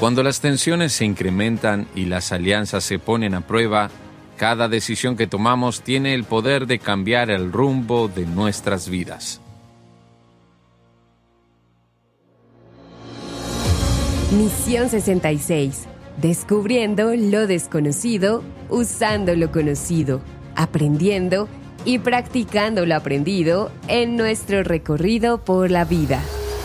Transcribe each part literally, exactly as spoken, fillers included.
Cuando las tensiones se incrementan y las alianzas se ponen a prueba, cada decisión que tomamos tiene el poder de cambiar el rumbo de nuestras vidas. Misión sesenta y seis. Descubriendo lo desconocido, usando lo conocido, aprendiendo y practicando lo aprendido en nuestro recorrido por la vida.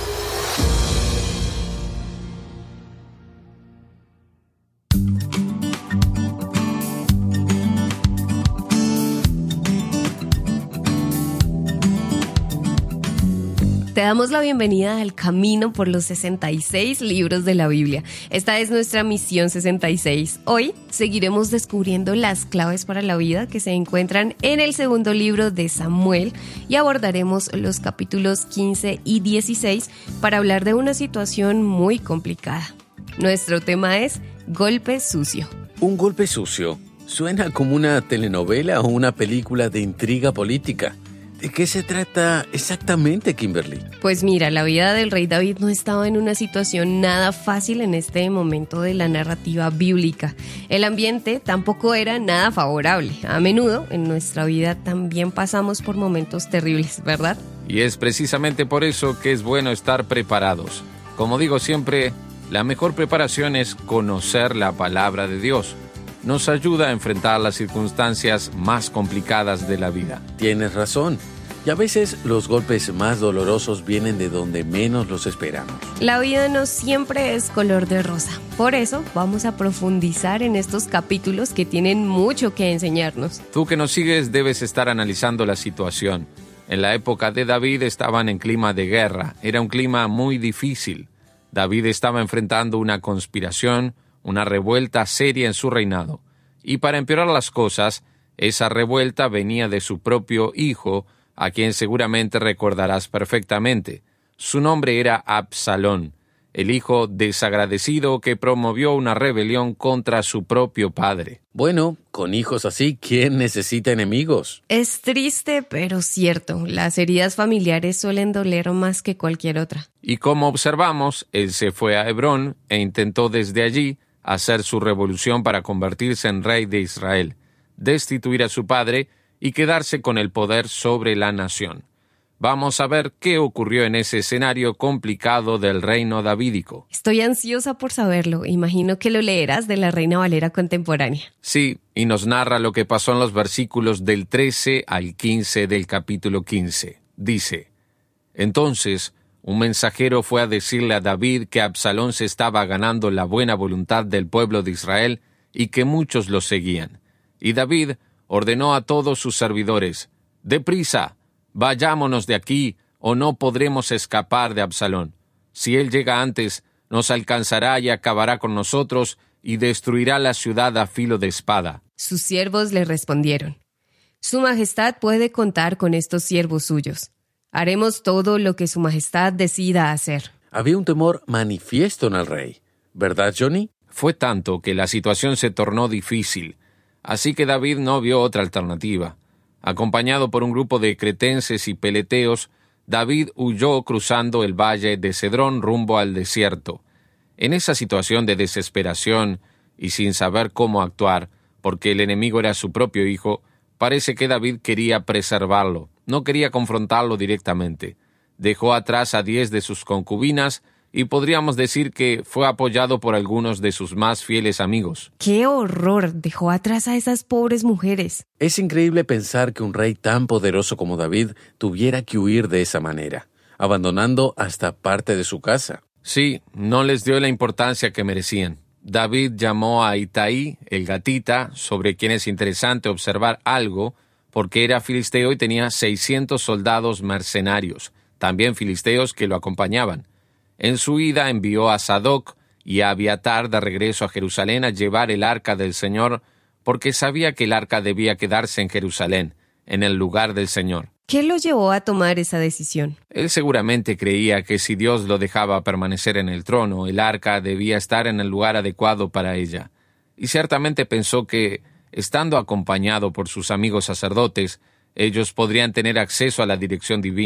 Te damos la bienvenida al camino por los sesenta y seis libros de la Biblia. Esta es nuestra misión sesenta y seis. Hoy seguiremos descubriendo las claves para la vida que se encuentran en el segundo libro de Samuel y abordaremos los capítulos quince y dieciséis para hablar de una situación muy complicada. Nuestro tema es golpe sucio. Un golpe sucio suena como una telenovela o una película de intriga política. ¿De qué se trata exactamente, Kimberly? Pues mira, la vida del rey David no estaba en una situación nada fácil en este momento de la narrativa bíblica. El ambiente tampoco era nada favorable. A menudo en nuestra vida también pasamos por momentos terribles, ¿verdad? Y es precisamente por eso que es bueno estar preparados. Como digo siempre, la mejor preparación es conocer la palabra de Dios. Nos ayuda a enfrentar las circunstancias más complicadas de la vida. Tienes razón. Y a veces los golpes más dolorosos vienen de donde menos los esperamos. La vida no siempre es color de rosa. Por eso vamos a profundizar en estos capítulos que tienen mucho que enseñarnos. Tú que nos sigues debes estar analizando la situación. En la época de David estaban en clima de guerra. Era un clima muy difícil. David estaba enfrentando una conspiración, una revuelta seria en su reinado. Y para empeorar las cosas, esa revuelta venía de su propio hijo, a quien seguramente recordarás perfectamente. Su nombre era Absalón, el hijo desagradecido que promovió una rebelión contra su propio padre. Bueno, con hijos así, ¿quién necesita enemigos? Es triste, pero cierto. Las heridas familiares suelen doler más que cualquier otra. Y como observamos, él se fue a Hebrón e intentó desde allí hacer su revolución para convertirse en rey de Israel, destituir a su padre y quedarse con el poder sobre la nación. Vamos a ver qué ocurrió en ese escenario complicado del reino davídico. Estoy ansiosa por saberlo. Imagino que lo leerás de la Reina Valera contemporánea. Sí, y nos narra lo que pasó en los versículos del trece al quince del capítulo quince. Dice: Entonces, un mensajero fue a decirle a David que Absalón se estaba ganando la buena voluntad del pueblo de Israel y que muchos lo seguían. Y David ordenó a todos sus servidores: «Deprisa, vayámonos de aquí, o no podremos escapar de Absalón. Si él llega antes, nos alcanzará y acabará con nosotros y destruirá la ciudad a filo de espada». Sus siervos le respondieron: «Su majestad puede contar con estos siervos suyos. Haremos todo lo que su majestad decida hacer». Había un temor manifiesto en el rey, ¿verdad, Johnny? Fue tanto que la situación se tornó difícil, así que David no vio otra alternativa. Acompañado por un grupo de cretenses y peleteos, David huyó cruzando el valle de Cedrón rumbo al desierto. En esa situación de desesperación y sin saber cómo actuar, porque el enemigo era su propio hijo, parece que David quería preservarlo, no quería confrontarlo directamente. Dejó atrás a diez de sus concubinas y podríamos decir que fue apoyado por algunos de sus más fieles amigos. ¡Qué horror! Dejó atrás a esas pobres mujeres. Es increíble pensar que un rey tan poderoso como David tuviera que huir de esa manera, abandonando hasta parte de su casa. Sí, no les dio la importancia que merecían. David llamó a Itaí, el gatita, sobre quien es interesante observar algo, porque era filisteo y tenía seiscientos soldados mercenarios, también filisteos que lo acompañaban. En su ida envió a Sadoc y a Abiatar de regreso a Jerusalén a llevar el arca del Señor, porque sabía que el arca debía quedarse en Jerusalén, en el lugar del Señor. ¿Qué lo llevó a tomar esa decisión? Él seguramente creía que si Dios lo dejaba permanecer en el trono, el arca debía estar en el lugar adecuado para ella. Y ciertamente pensó que, estando acompañado por sus amigos sacerdotes, ellos podrían tener acceso a la dirección divina,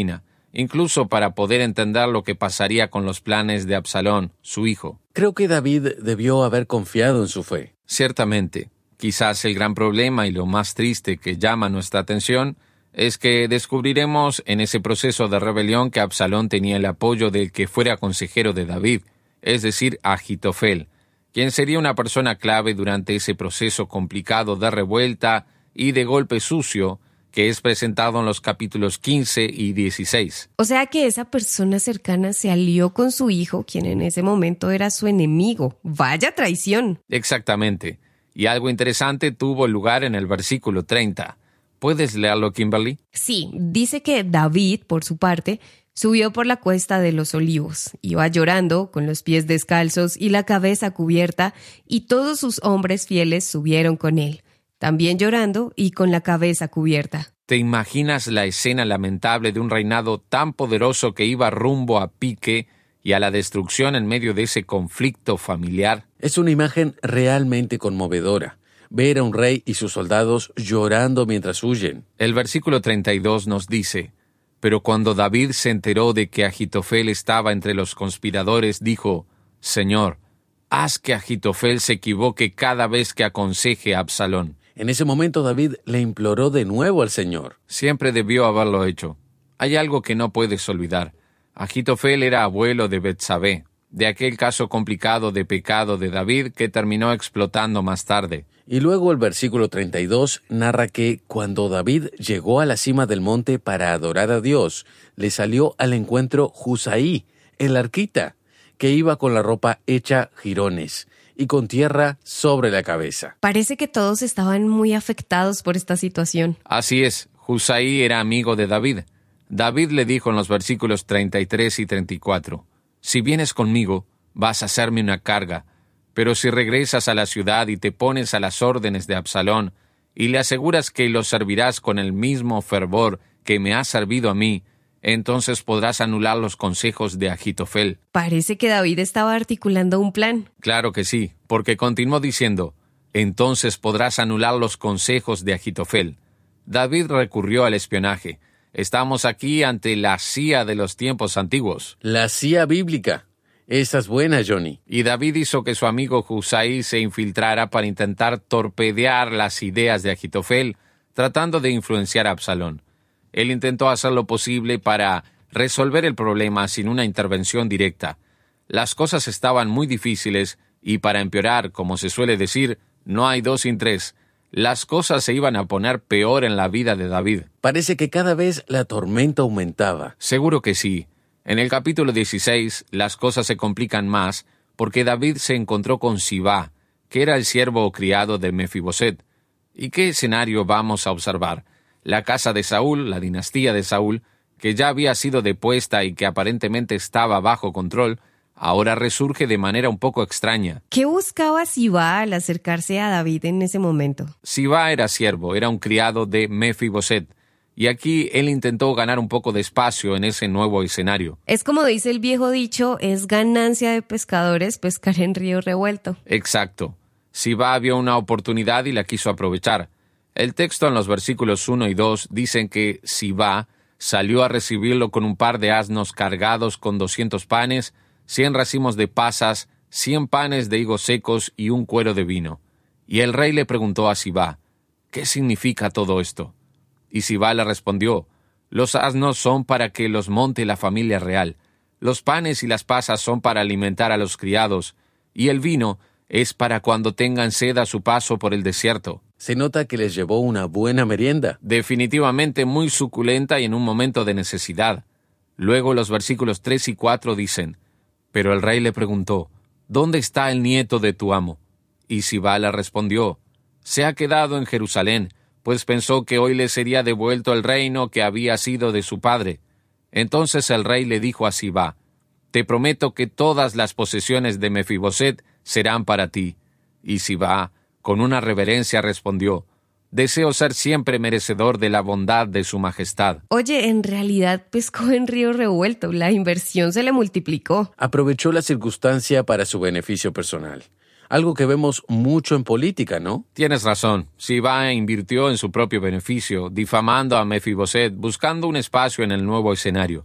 incluso para poder entender lo que pasaría con los planes de Absalón, su hijo. Creo que David debió haber confiado en su fe. Ciertamente, quizás el gran problema y lo más triste que llama nuestra atención es que descubriremos en ese proceso de rebelión que Absalón tenía el apoyo del que fuera consejero de David, es decir, Ahitofel, quien sería una persona clave durante ese proceso complicado de revuelta y de golpe sucio que es presentado en los capítulos quince y dieciséis. O sea que esa persona cercana se alió con su hijo, quien en ese momento era su enemigo. ¡Vaya traición! Exactamente. Y algo interesante tuvo lugar en el versículo treinta. ¿Puedes leerlo, Kimberly? Sí, dice que David, por su parte, subió por la cuesta de los Olivos. Iba llorando, con los pies descalzos y la cabeza cubierta, y todos sus hombres fieles subieron con él, también llorando y con la cabeza cubierta. ¿Te imaginas la escena lamentable de un reinado tan poderoso que iba rumbo a pique y a la destrucción en medio de ese conflicto familiar? Es una imagen realmente conmovedora. Ver a un rey y sus soldados llorando mientras huyen. El versículo treinta y dos nos dice: Pero cuando David se enteró de que Ahitofel estaba entre los conspiradores, dijo: Señor, haz que Ahitofel se equivoque cada vez que aconseje a Absalón. En ese momento David le imploró de nuevo al Señor. Siempre debió haberlo hecho. Hay algo que no puedes olvidar. Ahitofel era abuelo de Betsabé, de aquel caso complicado de pecado de David que terminó explotando más tarde. Y luego el versículo treinta y dos narra que cuando David llegó a la cima del monte para adorar a Dios, le salió al encuentro Husaí, el arquita, que iba con la ropa hecha jirones y con tierra sobre la cabeza. Parece que todos estaban muy afectados por esta situación. Así es, Husaí era amigo de David. David le dijo en los versículos treinta y tres y treinta y cuatro, Si vienes conmigo, vas a hacerme una carga, pero si regresas a la ciudad y te pones a las órdenes de Absalón, y le aseguras que lo servirás con el mismo fervor que me has servido a mí, entonces podrás anular los consejos de Ahitofel. Parece que David estaba articulando un plan. Claro que sí, porque continuó diciendo, entonces podrás anular los consejos de Ahitofel. David recurrió al espionaje. Estamos aquí ante la C I A de los tiempos antiguos. La C I A bíblica. Esa es buena, Johnny. Y David hizo que su amigo Husaí se infiltrara para intentar torpedear las ideas de Ahitofel, tratando de influenciar a Absalón. Él intentó hacer lo posible para resolver el problema sin una intervención directa. Las cosas estaban muy difíciles y, para empeorar, como se suele decir, no hay dos sin tres. Las cosas se iban a poner peor en la vida de David. Parece que cada vez la tormenta aumentaba. Seguro que sí. En el capítulo dieciséis, las cosas se complican más porque David se encontró con Sibá, que era el siervo o criado de Mefiboset. ¿Y qué escenario vamos a observar? La casa de Saúl, la dinastía de Saúl, que ya había sido depuesta y que aparentemente estaba bajo control, ahora resurge de manera un poco extraña. ¿Qué buscaba Sibá al acercarse a David en ese momento? Sibá era siervo, era un criado de Mefiboset, y aquí él intentó ganar un poco de espacio en ese nuevo escenario. Es como dice el viejo dicho, es ganancia de pescadores pescar en río revuelto. Exacto. Sibá vio una oportunidad y la quiso aprovechar. El texto en los versículos uno y dos dicen que Sibá salió a recibirlo con un par de asnos cargados con doscientos panes, cien racimos de pasas, cien panes de higos secos y un cuero de vino. Y el rey le preguntó a Sibá, ¿qué significa todo esto? Y Sibá le respondió, los asnos son para que los monte la familia real, los panes y las pasas son para alimentar a los criados, y el vino es para cuando tengan sed a su paso por el desierto. Se nota que les llevó una buena merienda. Definitivamente muy suculenta y en un momento de necesidad. Luego los versículos tres y cuatro dicen, pero el rey le preguntó, ¿dónde está el nieto de tu amo? Y Sibá le respondió, se ha quedado en Jerusalén, pues pensó que hoy le sería devuelto el reino que había sido de su padre. Entonces el rey le dijo a Sibá, te prometo que todas las posesiones de Mefiboset serán para ti. Y Sibá, con una reverencia, respondió, deseo ser siempre merecedor de la bondad de su majestad. Oye, en realidad pescó en río revuelto, la inversión se le multiplicó. Aprovechó la circunstancia para su beneficio personal. Algo que vemos mucho en política, ¿no? Tienes razón. Sibá invirtió en su propio beneficio, difamando a Mefiboset, buscando un espacio en el nuevo escenario.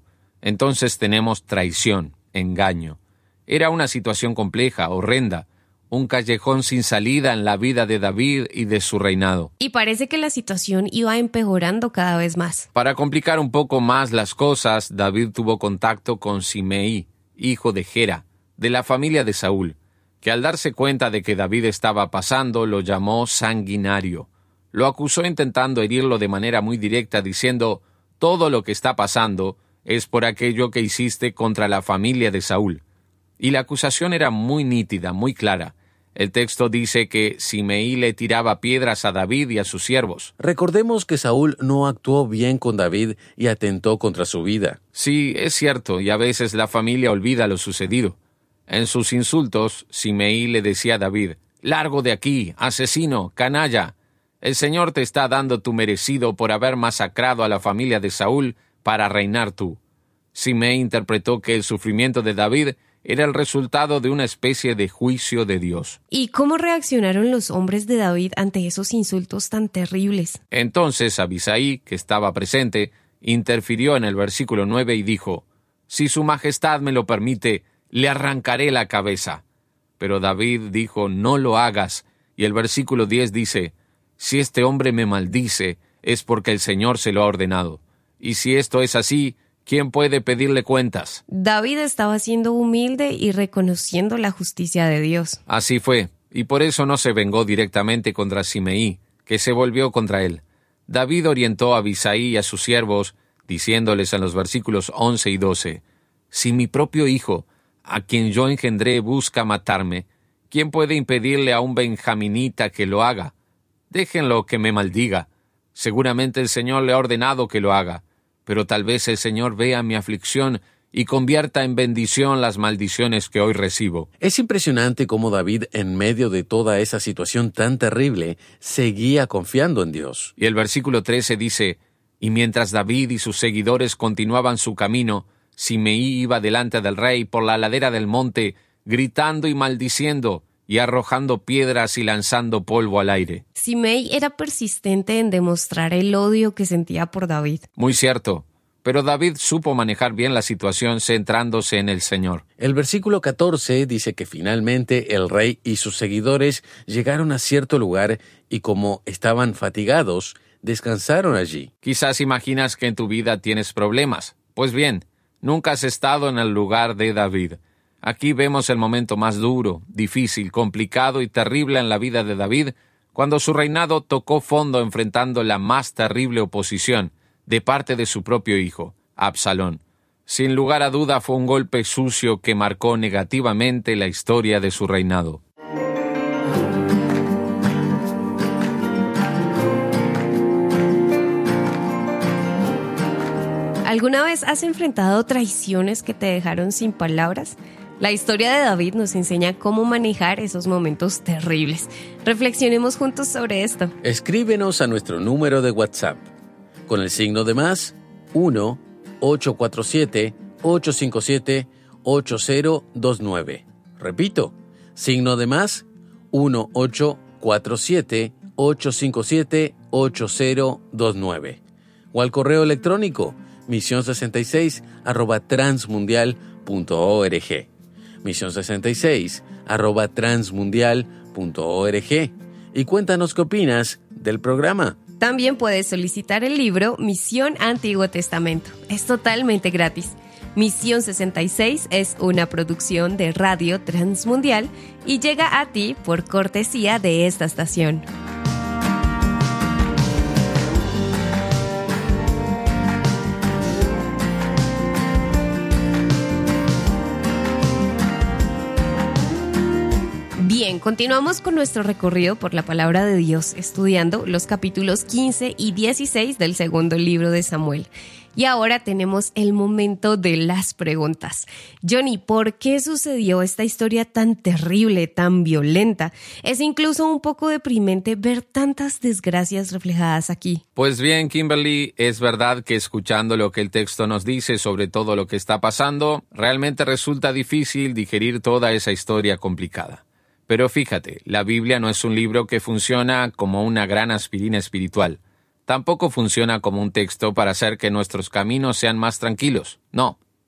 Entonces tenemos traición, engaño. Era una situación compleja, horrenda, un callejón sin salida en la vida de David y de su reinado. Y parece que la situación iba empeorando cada vez más. Para complicar un poco más las cosas, David tuvo contacto con Simeí, hijo de Gera, de la familia de Saúl, que al darse cuenta de que David estaba pasando, lo llamó sanguinario. Lo acusó intentando herirlo de manera muy directa, diciendo: «Todo lo que está pasando es por aquello que hiciste contra la familia de Saúl». Y la acusación era muy nítida, muy clara. El texto dice que Simeí le tiraba piedras a David y a sus siervos. Recordemos que Saúl no actuó bien con David y atentó contra su vida. Sí, es cierto, y a veces la familia olvida lo sucedido. En sus insultos, Simeí le decía a David: «Largo de aquí, asesino, canalla. El Señor te está dando tu merecido por haber masacrado a la familia de Saúl para reinar tú». Simeí interpretó que el sufrimiento de David era el resultado de una especie de juicio de Dios. ¿Y cómo reaccionaron los hombres de David ante esos insultos tan terribles? Entonces Abisai, que estaba presente, interfirió en el versículo nueve y dijo: «Si su majestad me lo permite, le arrancaré la cabeza». Pero David dijo: «No lo hagas». Y el versículo diez dice: «Si este hombre me maldice, es porque el Señor se lo ha ordenado. Y si esto es así, ¿quién puede pedirle cuentas?». David estaba siendo humilde y reconociendo la justicia de Dios. Así fue, y por eso no se vengó directamente contra Simeí, que se volvió contra él. David orientó a Abisai y a sus siervos, diciéndoles en los versículos once y doce: «Si mi propio hijo, a quien yo engendré, busca matarme, ¿quién puede impedirle a un benjaminita que lo haga? Déjenlo que me maldiga. Seguramente el Señor le ha ordenado que lo haga. Pero tal vez el Señor vea mi aflicción y convierta en bendición las maldiciones que hoy recibo». Es impresionante cómo David, en medio de toda esa situación tan terrible, seguía confiando en Dios. Y el versículo trece dice: «Y mientras David y sus seguidores continuaban su camino, Simeí iba delante del rey por la ladera del monte, gritando y maldiciendo, y arrojando piedras y lanzando polvo al aire». Simeí era persistente en demostrar el odio que sentía por David. Muy cierto, pero David supo manejar bien la situación centrándose en el Señor. El versículo catorce dice que finalmente el rey y sus seguidores llegaron a cierto lugar y, como estaban fatigados, descansaron allí. Quizás imaginas que en tu vida tienes problemas. Pues bien, nunca has estado en el lugar de David. Aquí vemos el momento más duro, difícil, complicado y terrible en la vida de David, cuando su reinado tocó fondo enfrentando la más terrible oposición de parte de su propio hijo, Absalón. Sin lugar a duda fue un golpe sucio que marcó negativamente la historia de su reinado. ¿Alguna vez has enfrentado traiciones que te dejaron sin palabras? La historia de David nos enseña cómo manejar esos momentos terribles. Reflexionemos juntos sobre esto. Escríbenos a nuestro número de WhatsApp con el signo de más uno ocho cuatro siete ocho cinco siete ocho cero dos nueve. Repito, signo de más uno ocho cuatro siete ocho cinco siete ocho cero dos nueve. O al correo electrónico misión sesenta y seis arroba transmundial punto org. misión sesenta y seis arroba transmundial punto org. Y cuéntanos qué opinas del programa. También puedes solicitar el libro Misión Antiguo Testamento. Es totalmente gratis. Misión sesenta y seis es una producción de Radio Transmundial y llega a ti por cortesía de esta estación. Bien, continuamos con nuestro recorrido por la palabra de Dios, estudiando los capítulos quince y dieciséis del segundo libro de Samuel. Y ahora tenemos el momento de las preguntas. Johnny, ¿por qué sucedió esta historia tan terrible, tan violenta? Es incluso un poco deprimente ver tantas desgracias reflejadas aquí. Pues bien, Kimberly, es verdad que escuchando lo que el texto nos dice sobre todo lo que está pasando, realmente resulta difícil digerir toda esa historia complicada. Pero fíjate, la Biblia no es un libro que funciona como una gran aspirina espiritual. Tampoco funciona como un texto para hacer que nuestros caminos sean más tranquilos. No,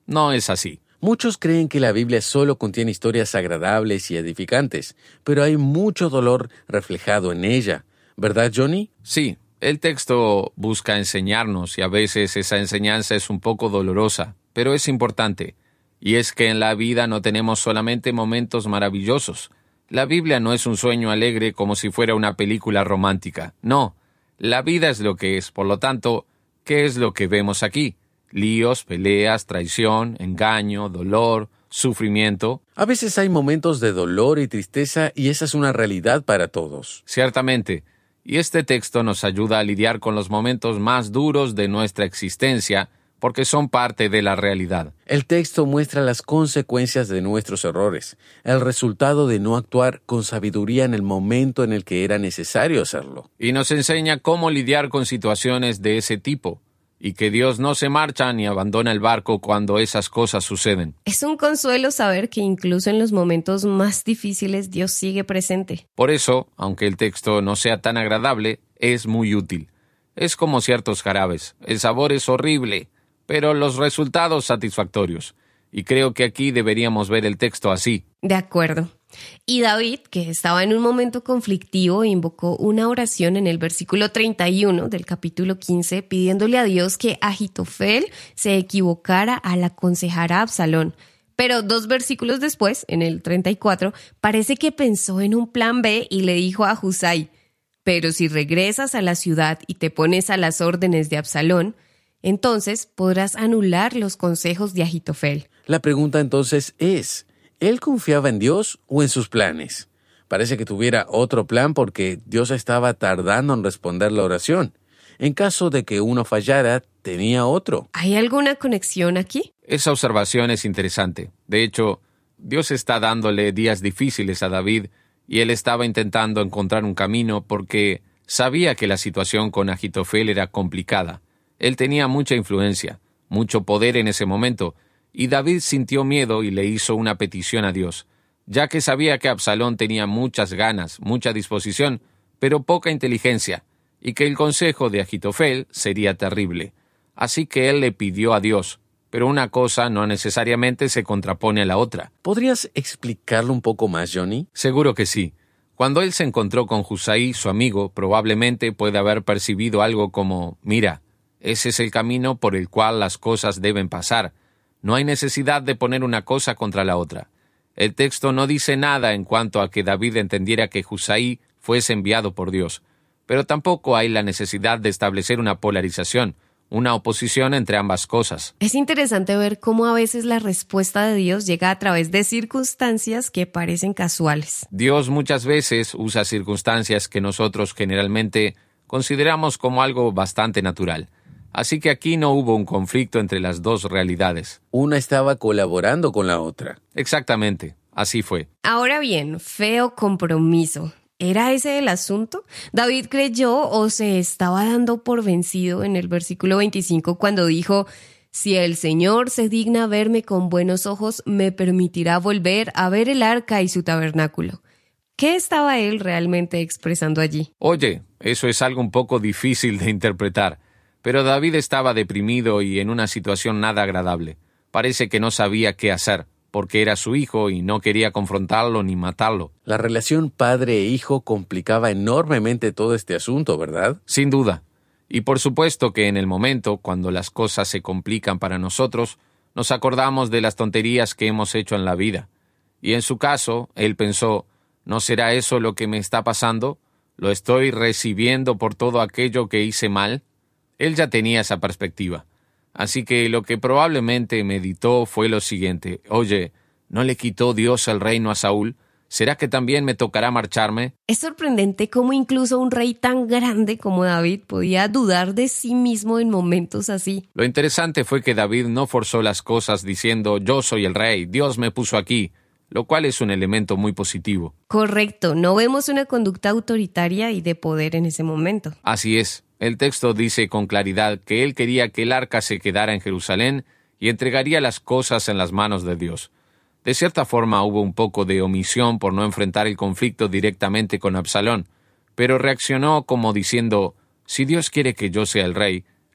No es así. Muchos creen que la Biblia solo contiene historias agradables y edificantes, pero hay mucho dolor reflejado en ella. ¿Verdad, Johnny? Sí, el texto busca enseñarnos y a veces esa enseñanza es un poco dolorosa, pero es importante. Y es que en la vida no tenemos solamente momentos maravillosos. La Biblia no es un sueño alegre como si fuera una película romántica. No, la vida es lo que es. Por lo tanto, ¿qué es lo que vemos aquí? Líos, peleas, traición, engaño, dolor, sufrimiento. A veces hay momentos de dolor y tristeza y esa es una realidad para todos. Ciertamente. Y este texto nos ayuda a lidiar con los momentos más duros de nuestra existencia, porque son parte de la realidad. El texto muestra las consecuencias de nuestros errores, el resultado de no actuar con sabiduría en el momento en el que era necesario hacerlo. Y nos enseña cómo lidiar con situaciones de ese tipo, y que Dios no se marcha ni abandona el barco cuando esas cosas suceden. Es un consuelo saber que incluso en los momentos más difíciles Dios sigue presente. Por eso, aunque el texto no sea tan agradable, es muy útil. Es como ciertos jarabes. El sabor es horrible, pero los resultados satisfactorios. Y creo que aquí deberíamos ver el texto así. De acuerdo. Y David, que estaba en un momento conflictivo, invocó una oración en el versículo treinta y uno del capítulo quince, pidiéndole a Dios que Ahitofel se equivocara al aconsejar a Absalón. Pero dos versículos después, en el treinta y cuatro, parece que pensó en un plan B y le dijo a Husai: pero si regresas a la ciudad y te pones a las órdenes de Absalón, entonces podrás anular los consejos de Ahitofel. La pregunta entonces es, ¿él confiaba en Dios o en sus planes? Parece que tuviera otro plan porque Dios estaba tardando en responder la oración. En caso de que uno fallara, tenía otro. ¿Hay alguna conexión aquí? Esa observación es interesante. De hecho, Dios está dándole días difíciles a David y él estaba intentando encontrar un camino porque sabía que la situación con Ahitofel era complicada. Él tenía mucha influencia, mucho poder en ese momento, y David sintió miedo y le hizo una petición a Dios, ya que sabía que Absalón tenía muchas ganas, mucha disposición, pero poca inteligencia, y que el consejo de Ahitofel sería terrible. Así que él le pidió a Dios, pero una cosa no necesariamente se contrapone a la otra. ¿Podrías explicarlo un poco más, Johnny? Seguro que sí. Cuando él se encontró con Husai, su amigo, probablemente puede haber percibido algo como: mira, ese es el camino por el cual las cosas deben pasar. No hay necesidad de poner una cosa contra la otra. El texto no dice nada en cuanto a que David entendiera que Husai fuese enviado por Dios, pero tampoco hay la necesidad de establecer una polarización, una oposición entre ambas cosas. Es interesante ver cómo a veces la respuesta de Dios llega a través de circunstancias que parecen casuales. Dios muchas veces usa circunstancias que nosotros generalmente consideramos como algo bastante natural. Así que aquí no hubo un conflicto entre las dos realidades. Una estaba colaborando con la otra. Exactamente, así fue. Ahora bien, fe o compromiso. ¿Era ese el asunto? David creyó o se estaba dando por vencido en el versículo veinticinco cuando dijo: si el Señor se digna verme con buenos ojos, me permitirá volver a ver el arca y su tabernáculo. ¿Qué estaba él realmente expresando allí? Oye, eso es algo un poco difícil de interpretar. Pero David estaba deprimido y en una situación nada agradable. Parece que no sabía qué hacer, porque era su hijo y no quería confrontarlo ni matarlo. La relación padre e hijo complicaba enormemente todo este asunto, ¿verdad? Sin duda. Y por supuesto que en el momento, cuando las cosas se complican para nosotros, nos acordamos de las tonterías que hemos hecho en la vida. Y en su caso, él pensó: ¿no será eso lo que me está pasando? ¿Lo estoy recibiendo por todo aquello que hice mal? Él ya tenía esa perspectiva. Así que lo que probablemente meditó fue lo siguiente: oye, ¿no le quitó Dios el reino a Saúl? ¿Será que también me tocará marcharme? Es sorprendente cómo incluso un rey tan grande como David podía dudar de sí mismo en momentos así. Lo interesante fue que David no forzó las cosas diciendo: yo soy el rey, Dios me puso aquí, lo cual es un elemento muy positivo. Correcto, no vemos una conducta autoritaria y de poder en ese momento. Así es. El texto dice con claridad que él quería que el arca se quedara en Jerusalén y entregaría las cosas en las manos de Dios. De cierta forma hubo un poco de omisión por no enfrentar el conflicto directamente con Absalón, pero reaccionó como diciendo: si Dios quiere que yo sea el rey,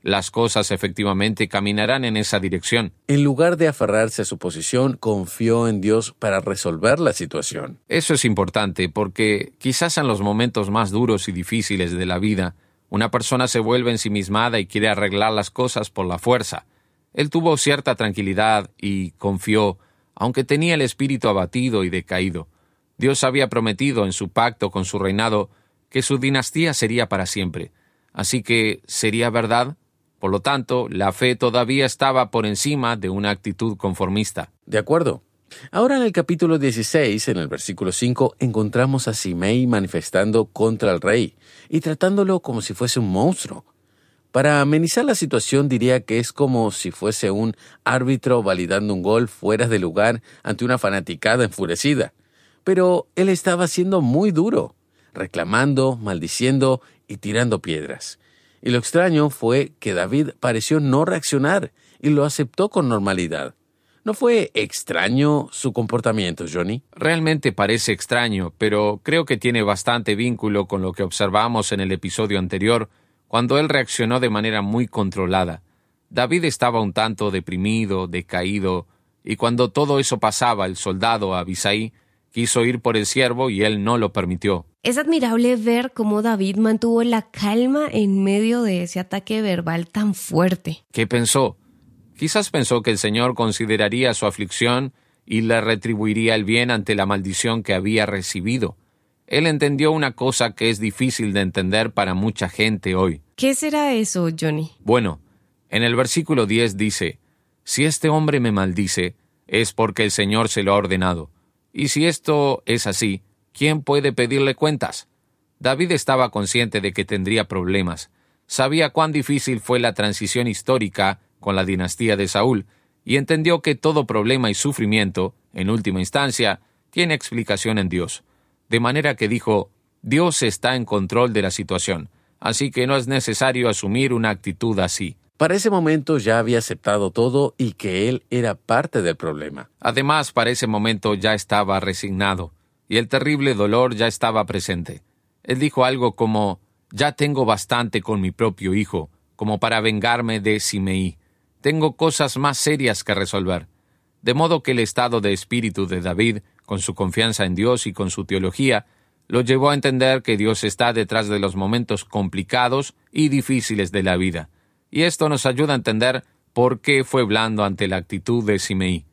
las cosas efectivamente caminarán en esa dirección. En lugar de aferrarse a su posición, confió en Dios para resolver la situación. Eso es importante porque quizás en los momentos más duros y difíciles de la vida, una persona se vuelve ensimismada y quiere arreglar las cosas por la fuerza. Él tuvo cierta tranquilidad y confió, aunque tenía el espíritu abatido y decaído. Dios había prometido en su pacto con su reinado que su dinastía sería para siempre. Así que, ¿sería verdad? Por lo tanto, la fe todavía estaba por encima de una actitud conformista. De acuerdo. Ahora en el capítulo dieciséis, en el versículo cinco, encontramos a Simei manifestando contra el rey y tratándolo como si fuese un monstruo. Para amenizar la situación diría que es como si fuese un árbitro validando un gol fuera de lugar ante una fanaticada enfurecida. Pero él estaba siendo muy duro, reclamando, maldiciendo y tirando piedras. Y lo extraño fue que David pareció no reaccionar y lo aceptó con normalidad. ¿No fue extraño su comportamiento, Johnny? Realmente parece extraño, pero creo que tiene bastante vínculo con lo que observamos en el episodio anterior, cuando él reaccionó de manera muy controlada. David estaba un tanto deprimido, decaído, y cuando todo eso pasaba, el soldado Abisai quiso ir por el siervo y él no lo permitió. Es admirable ver cómo David mantuvo la calma en medio de ese ataque verbal tan fuerte. ¿Qué pensó? Quizás pensó que el Señor consideraría su aflicción y le retribuiría el bien ante la maldición que había recibido. Él entendió una cosa que es difícil de entender para mucha gente hoy. ¿Qué será eso, Johnny? Bueno, en el versículo diez dice, «Si este hombre me maldice, es porque el Señor se lo ha ordenado. Y si esto es así, ¿quién puede pedirle cuentas?» David estaba consciente de que tendría problemas. Sabía cuán difícil fue la transición histórica con la dinastía de Saúl, y entendió que todo problema y sufrimiento, en última instancia, tiene explicación en Dios. De manera que dijo, Dios está en control de la situación, así que no es necesario asumir una actitud así. Para ese momento ya había aceptado todo y que él era parte del problema. Además, para ese momento ya estaba resignado, y el terrible dolor ya estaba presente. Él dijo algo como, «Ya tengo bastante con mi propio hijo, como para vengarme de Simei. Tengo cosas más serias que resolver». De modo que el estado de espíritu de David, con su confianza en Dios y con su teología, lo llevó a entender que Dios está detrás de los momentos complicados y difíciles de la vida. Y esto nos ayuda a entender por qué fue blando ante la actitud de Simei.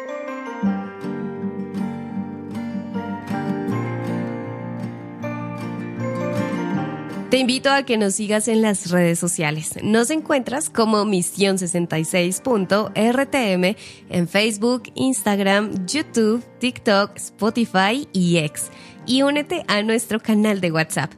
Te invito a que nos sigas en las redes sociales. Nos encuentras como misión sesenta y seis punto R T M en Facebook, Instagram, YouTube, TikTok, Spotify y X. Y únete a nuestro canal de WhatsApp.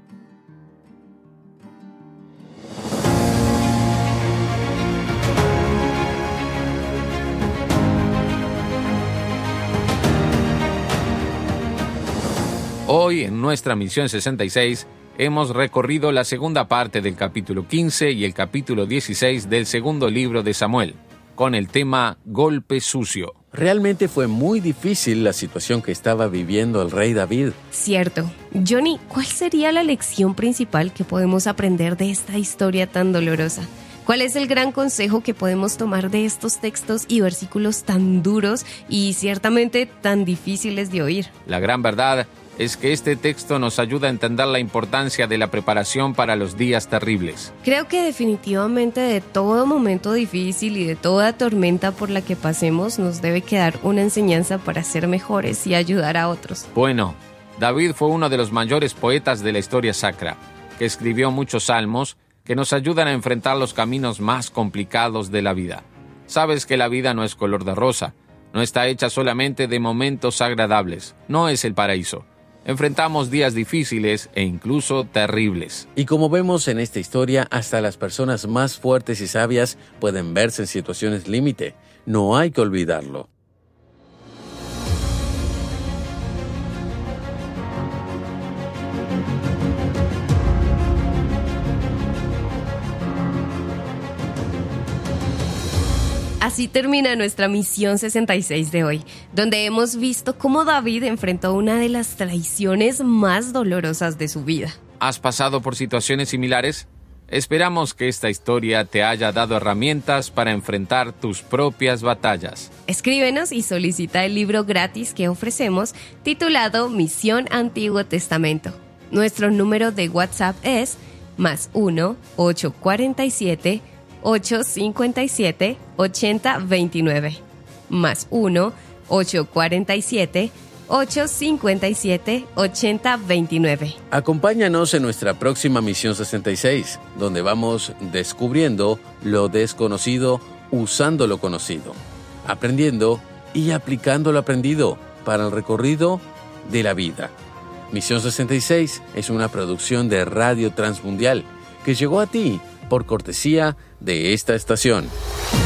Hoy, en nuestra misión sesenta y seis, hemos recorrido la segunda parte del capítulo quince y el capítulo dieciséis del segundo libro de Samuel, con el tema Golpe Sucio. Realmente fue muy difícil la situación que estaba viviendo el rey David. Cierto. Johnny, ¿cuál sería la lección principal que podemos aprender de esta historia tan dolorosa? ¿Cuál es el gran consejo que podemos tomar de estos textos y versículos tan duros y ciertamente tan difíciles de oír? La gran verdad es que este texto nos ayuda a entender la importancia de la preparación para los días terribles. Creo que definitivamente de todo momento difícil y de toda tormenta por la que pasemos nos debe quedar una enseñanza para ser mejores y ayudar a otros. Bueno, David fue uno de los mayores poetas de la historia sacra, que escribió muchos salmos que nos ayudan a enfrentar los caminos más complicados de la vida. Sabes que la vida no es color de rosa, no está hecha solamente de momentos agradables, no es el paraíso. Enfrentamos días difíciles e incluso terribles. Y como vemos en esta historia, hasta las personas más fuertes y sabias pueden verse en situaciones límite. No hay que olvidarlo. Así termina nuestra misión sesenta y seis de hoy, donde hemos visto cómo David enfrentó una de las traiciones más dolorosas de su vida. ¿Has pasado por situaciones similares? Esperamos que esta historia te haya dado herramientas para enfrentar tus propias batallas. Escríbenos y solicita el libro gratis que ofrecemos titulado Misión Antiguo Testamento. Nuestro número de WhatsApp es más uno ocho cuatro siete ocho cinco siete ocho cero dos nueve. Más uno ocho cuatro siete ocho cinco siete ocho cero dos nueve. Acompáñanos en nuestra próxima Misión sesenta y seis, donde vamos descubriendo lo desconocido usando lo conocido, aprendiendo y aplicando lo aprendido para el recorrido de la vida. Misión sesenta y seis es una producción de Radio Transmundial que llegó a ti por cortesía de esta estación.